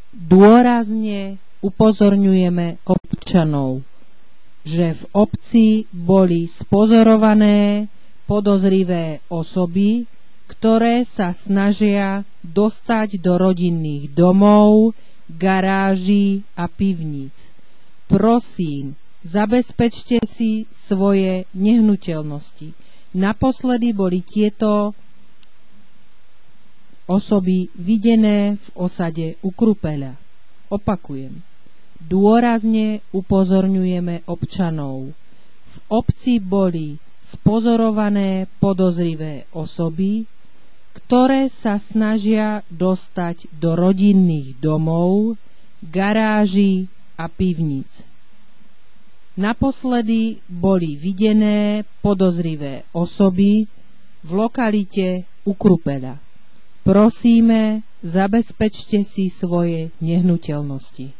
Dôrazne upozorňujeme občanov, že v obci boli spozorované podozrivé osoby, ktoré sa snažia dostať do rodinných domov, garáží a pivníc. Prosím, zabezpečte si svoje nehnuteľnosti. Naposledy boli tieto osoby videné v osade u Krupeľa. Opakujem, dôrazne upozorňujeme občanov. V obci boli spozorované podozrivé osoby, ktoré sa snažia dostať do rodinných domov, garáží a pivníc. Naposledy boli videné podozrivé osoby v lokalite u Krupeľa. Prosíme, zabezpečte si svoje nehnuteľnosti.